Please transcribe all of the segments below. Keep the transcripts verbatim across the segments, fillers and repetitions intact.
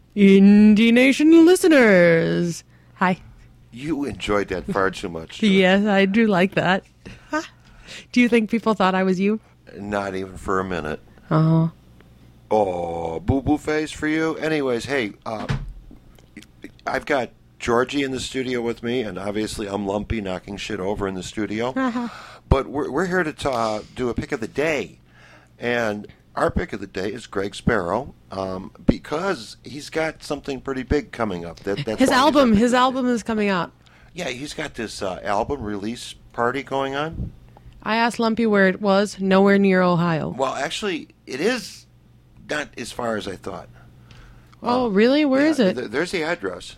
Indie Nation listeners. Hi. You enjoyed that far too much. Yes, I do like that. Do you think people thought I was you? Not even for a minute. Uh-huh. Oh, boo-boo face for you. Anyways, hey, uh, I've got Georgie in the studio with me, and obviously I'm Lumpy knocking shit over in the studio. Uh-huh. But we're, we're here to ta- do a pick of the day. And our pick of the day is Greg Sparrow, um, because he's got something pretty big coming up. That, that's his why he's album, our pick his of the day. album is coming out. Yeah, he's got this uh, album release party going on. I asked Lumpy where it was. Nowhere near Ohio. Well, actually, it is not as far as I thought. Oh, uh, really? Where yeah, is it? Th- there's the address.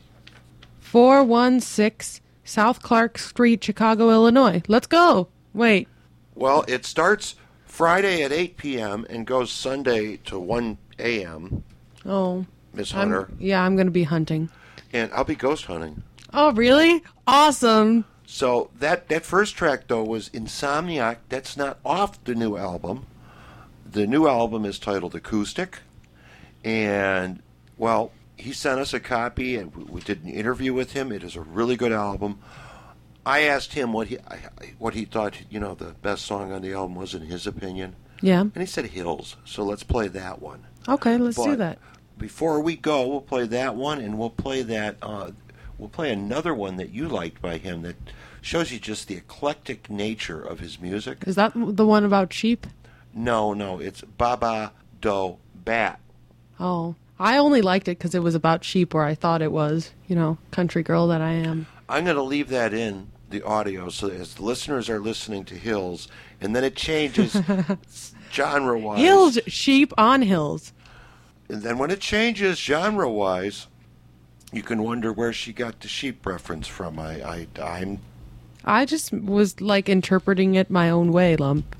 four one six South Clark Street, Chicago, Illinois. Let's go. Wait. Well, it starts Friday at eight p.m. and goes Sunday to one a.m. Oh. Miss Hunter. I'm, yeah, I'm going to be hunting. And I'll be ghost hunting. Oh, really? Awesome. So that, that first track, though, was Insomniac. That's not off the new album. The new album is titled Acoustic. And, well, he sent us a copy, and we did an interview with him. It is a really good album. I asked him what he what he thought, you know, the best song on the album was in his opinion. Yeah. And he said Hills. So let's play that one. Okay, let's but do that. Before we go, we'll play that one, and we'll play that... Uh, We'll play another one that you liked by him that shows you just the eclectic nature of his music. Is that the one about sheep? No, no, it's Baba Do Bat. Oh, I only liked it because it was about sheep, or I thought it was, you know, country girl that I am. I'm going to leave that in the audio so as the listeners are listening to Hills, and then it changes genre-wise. Hills, sheep on hills. And then when it changes genre-wise... You can wonder where she got the sheep reference from. I, I, I'm. I just was like interpreting it my own way, Lump.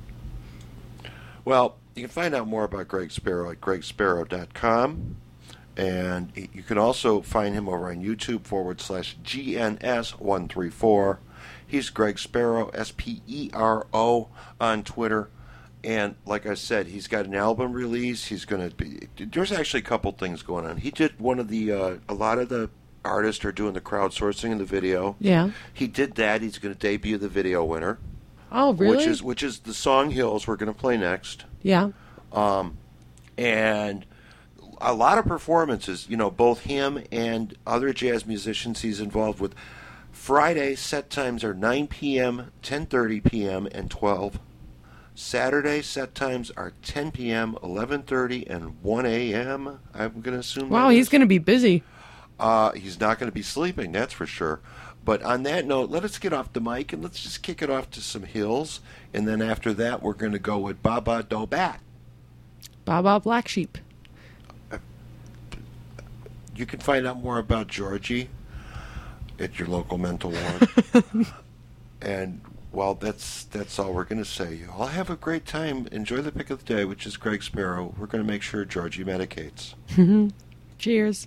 Well, you can find out more about Greg Sparrow at greg sparrow dot com, and you can also find him over on YouTube forward slash G N S one three four. He's Greg Sparrow, S P E R O, on Twitter. And like I said, he's got an album release. He's going to be... There's actually a couple things going on. He did one of the... Uh, a lot of the artists are doing the crowdsourcing in the video. Yeah. He did that. He's going to debut the video winner. Oh, really? Which is which is the song Hills we're going to play next. Yeah. Um, and a lot of performances. You know, both him and other jazz musicians he's involved with. Friday set times are nine p.m., ten thirty p.m., and twelve. Saturday set times are ten p.m., eleven thirty, and one a.m. I'm going to assume. Wow, he's going to be busy. Uh, he's not going to be sleeping, that's for sure. But on that note, let us get off the mic and let's just kick it off to some Hills. And then after that, we're going to go with Baba Do Bat. Baba Black Sheep. Uh, you can find out more about Georgie at your local mental ward. And... Well, that's that's all we're going to say. You all have a great time. Enjoy the pick of the day, which is Greg Sparrow. We're going to make sure Georgie medicates. Cheers.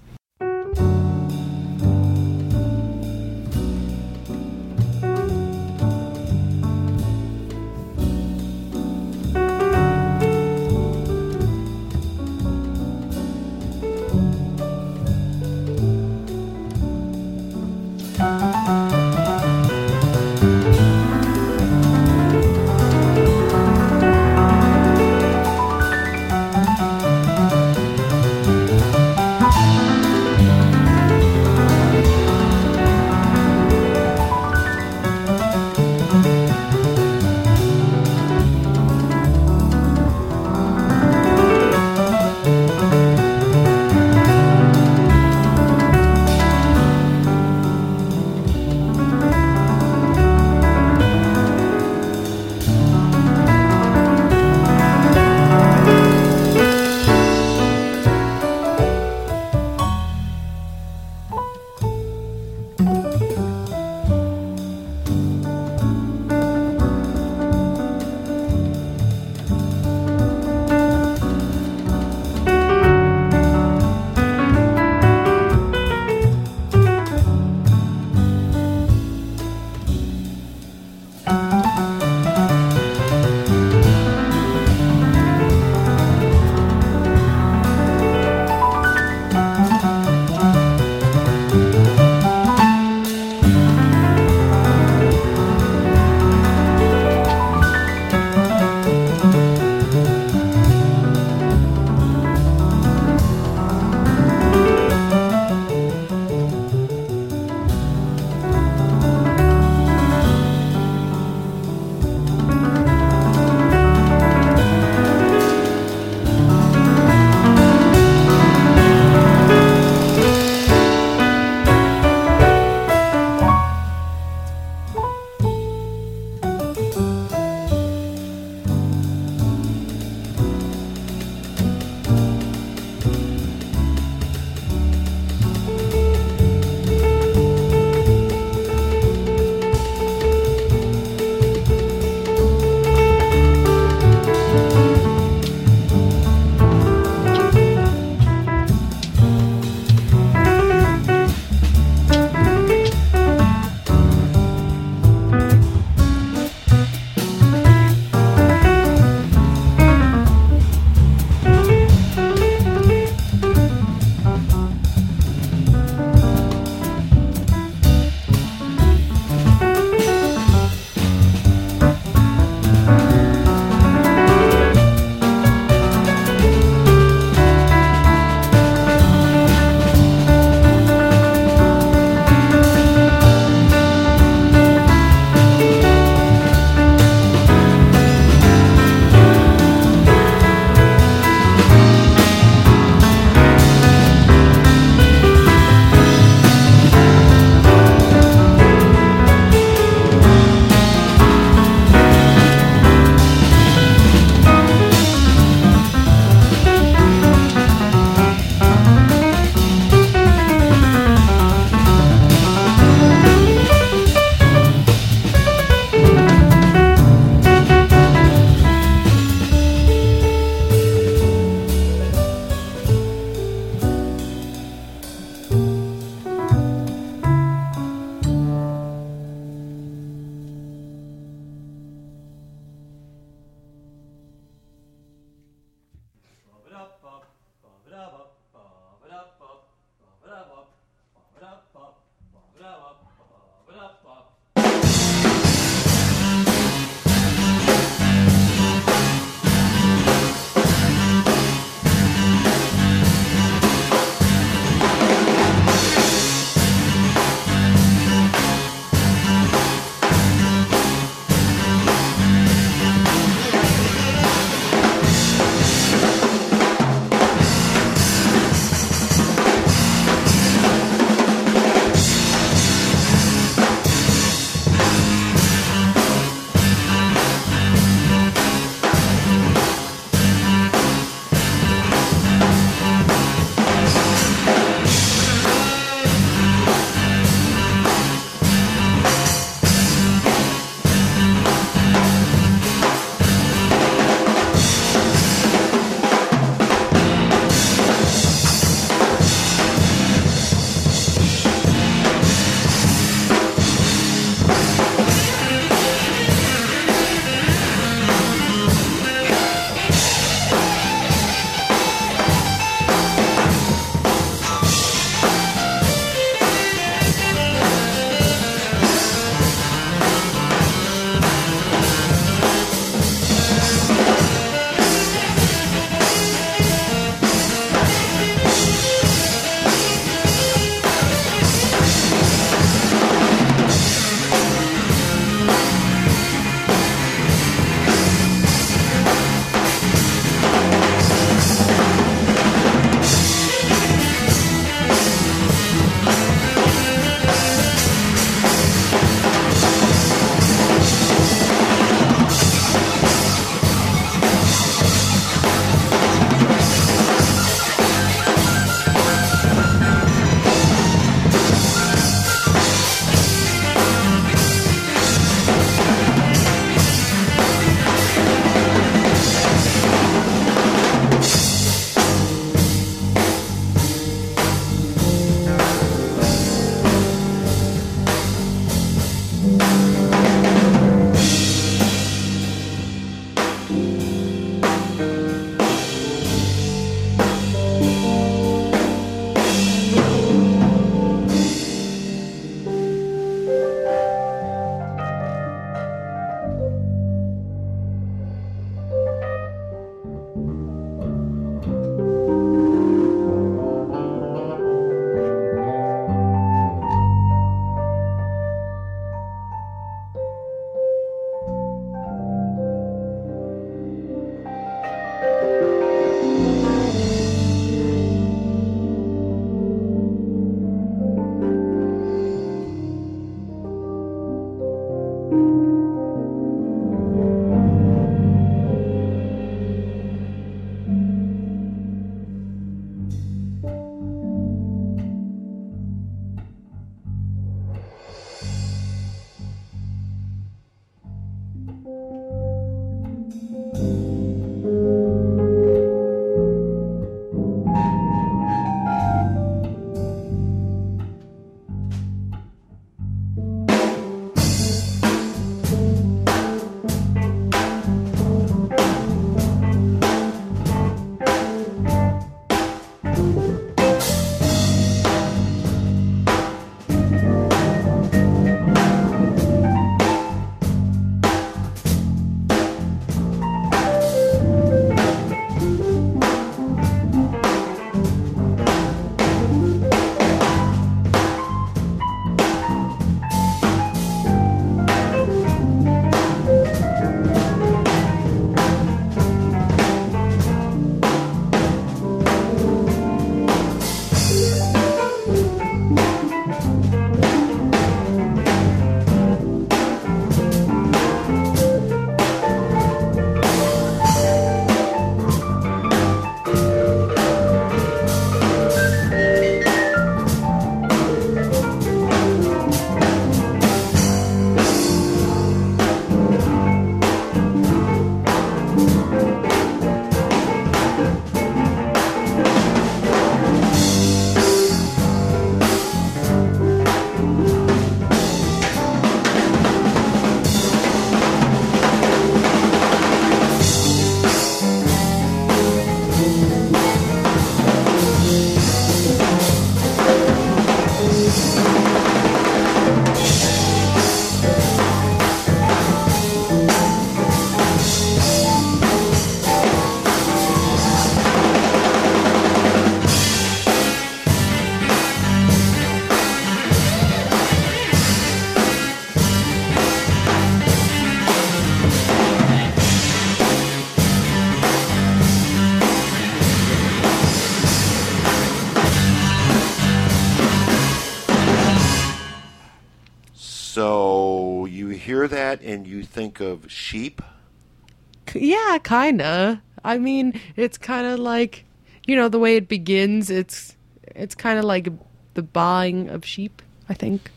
hear that and you think of sheep? Yeah, kinda. I mean, it's kind of like, you know, the way it begins. It's it's kind of like the baaing of sheep, I think.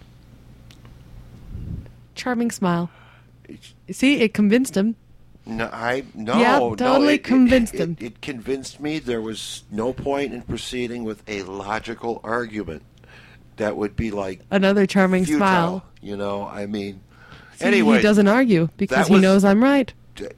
Charming smile. See, it convinced him. No, I no, Yeah, no, totally it, convinced it, him. It, it convinced me there was no point in proceeding with a logical argument that would be like Another charming futile, smile. You know, I mean. See, anyway, he doesn't argue because that he was- knows I'm right.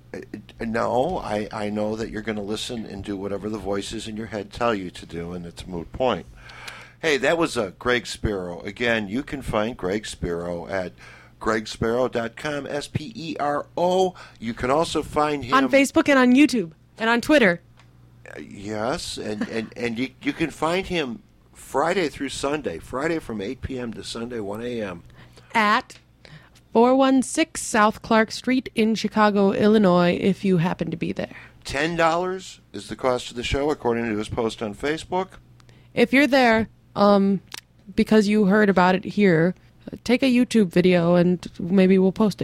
No, I, I know that you're going to listen and do whatever the voices in your head tell you to do, and it's a moot point. Hey, that was uh, Greg Spero. Again, you can find Greg Spero at greg spero dot com, S P E R O. You can also find him On Facebook and on YouTube and on Twitter. Yes, and, and, and you, you can find him Friday through Sunday, Friday from eight p.m. to Sunday one a.m. At four one six South Clark Street in Chicago, Illinois, if you happen to be there. ten dollars is the cost of the show, according to his post on Facebook. If you're there, um, because you heard about it here, take a YouTube video and maybe we'll post it.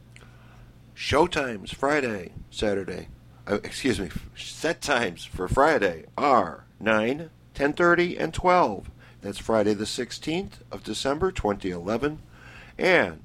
Show times Friday, Saturday. Uh, excuse me. Set times for Friday are nine, ten thirty, and twelve. That's Friday the sixteenth of December, twenty eleven. And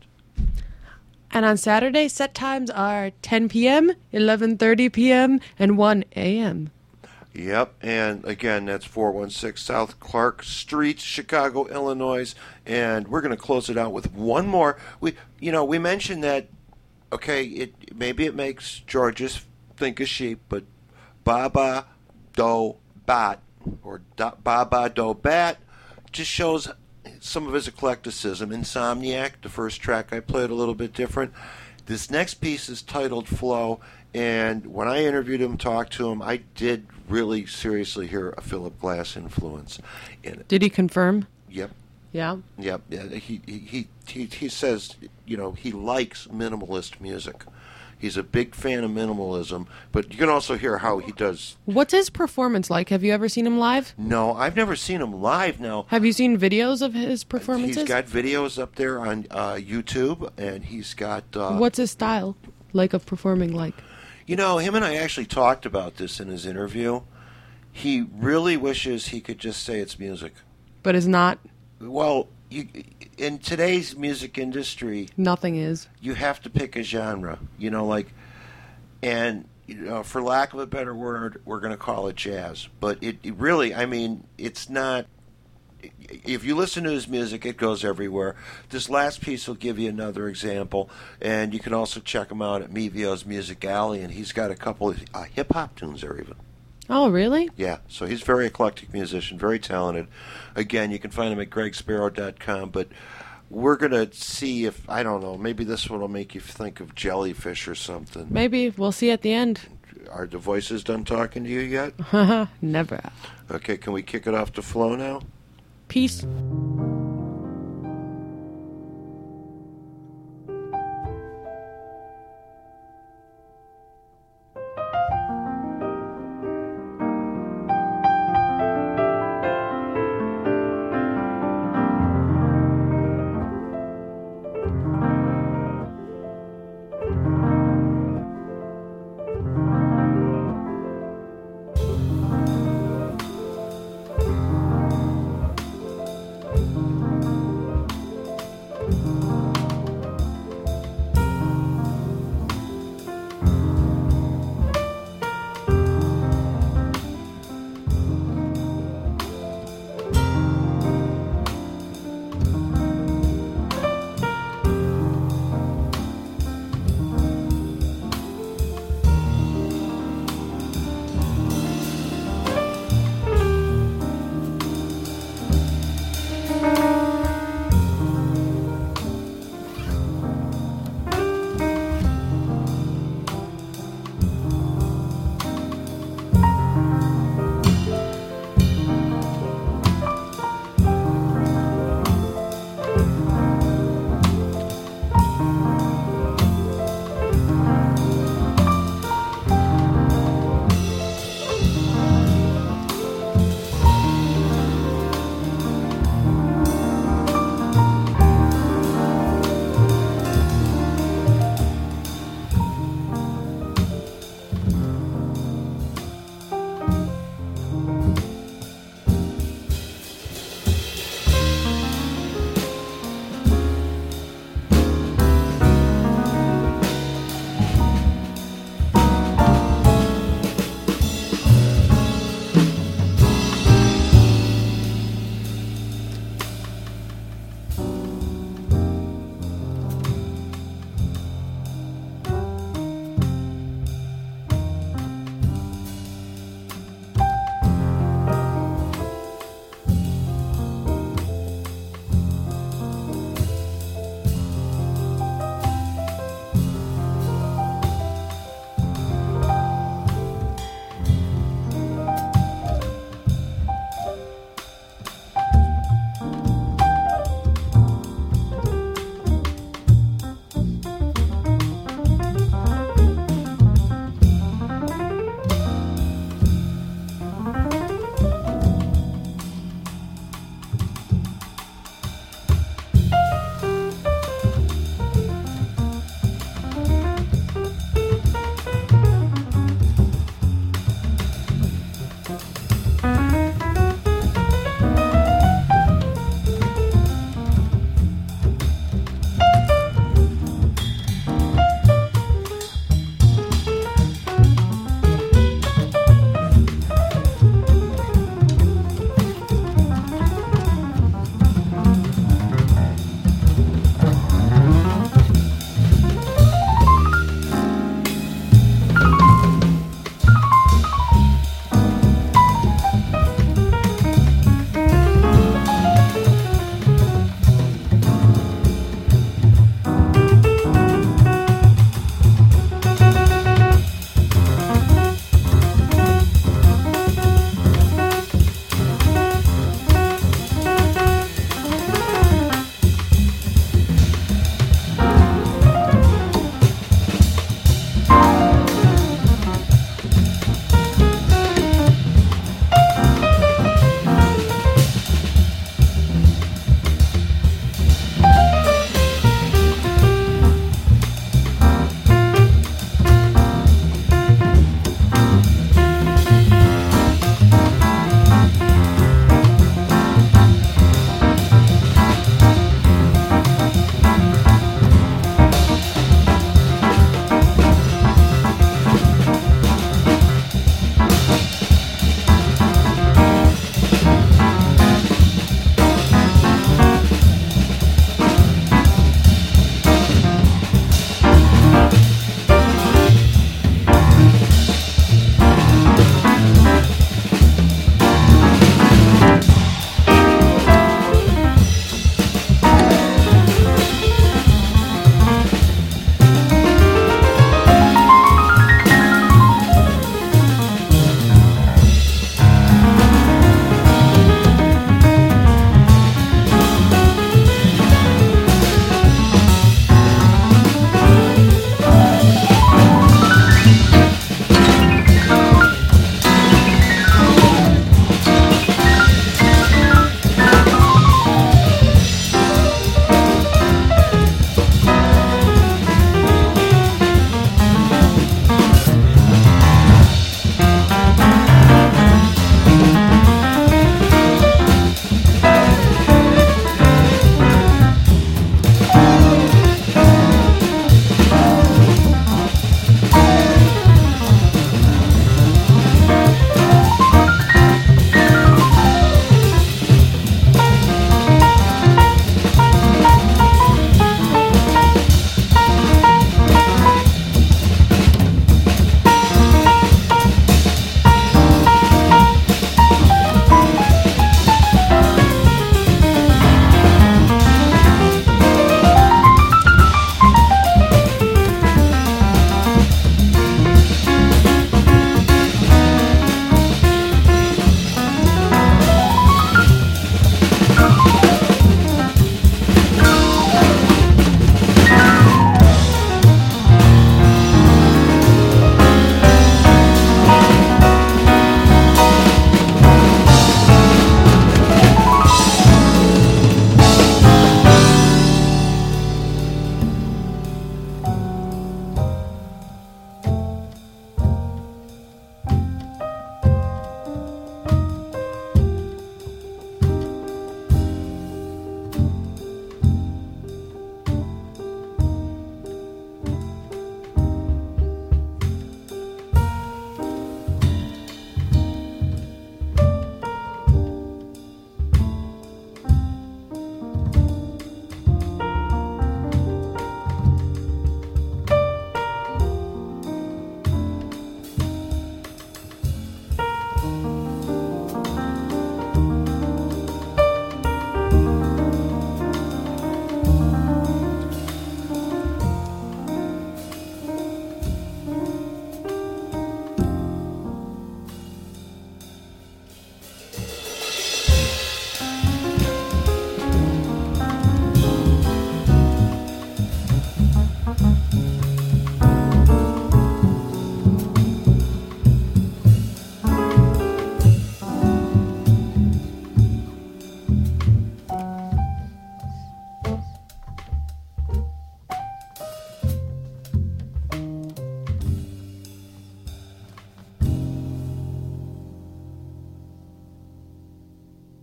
And on Saturday, set times are ten p.m., eleven thirty p.m., and one a.m. Yep, and again, that's four one six South Clark Street, Chicago, Illinois, and we're going to close it out with one more. We, you know, we mentioned that. Okay, it maybe it makes Georges think of sheep, but Baba Do Bat or da, Baba Do Bat just shows some of his eclecticism. Insomniac, the first track I played, a little bit different. This next piece is titled Flow. And when I interviewed him, talked to him, I did really seriously hear a Philip Glass influence in it. Did he confirm? Yep, Yeah. yep. Yeah, he, he he he he says, you know, he likes minimalist music. He's a big fan of minimalism, but you can also hear how he does. What's his performance like? Have you ever seen him live? No, I've never seen him live. Now Have you seen videos of his performances? he's got videos up there on uh, YouTube, and he's got. Uh, What's his style like of performing like? You know, him and I actually talked about this in his interview. He really wishes he could just say it's music. But is not. Well, you, in today's music industry, Nothing is. you have to pick a genre. You know, like, and you know, for lack of a better word, we're going to call it jazz. But it, it really, I mean, it's not. If you listen to his music, it goes everywhere. This last piece will give you another example, and you can also check him out at Mevio's Music Alley, and he's got a couple of uh, hip-hop tunes there even. Oh, really? Yeah, so he's a very eclectic musician, very talented. Again, you can find him at greg spero dot com, but we're going to see if, I don't know, maybe this one will make you think of jellyfish or something. Maybe. We'll see at the end. Are the voices done talking to you yet? Never. Okay, can we kick it off to Flow now? Peace.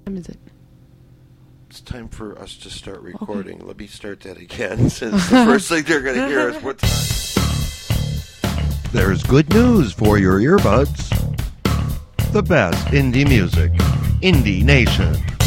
time is it? It's time for us to start recording. Okay. Let me start that again, since the first thing they're going to hear is what time. There's good news for your earbuds. The best indie music. Indie Nation.